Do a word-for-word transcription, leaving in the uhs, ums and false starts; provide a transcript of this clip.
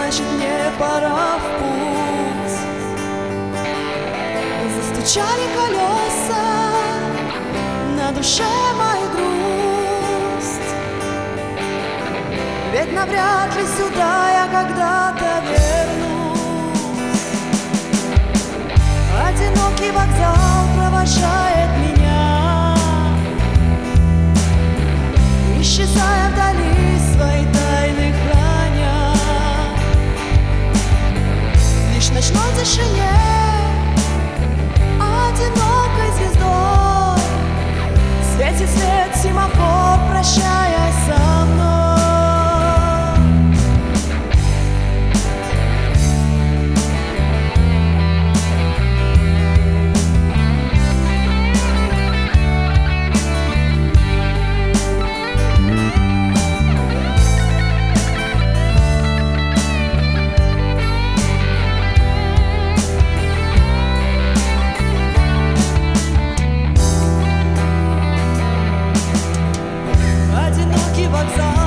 значит мне пора в путь. Застучали колеса, на душе моей грусть. Ведь навряд ли сюда я когда-то вернусь. Одинокий вокзал провожает меня, исчезая вдали, свои тайны храня. Лишь в ночной тишине, одинокой звездой, светит свет семафор, прощаясь со мной. Одинокий вокзал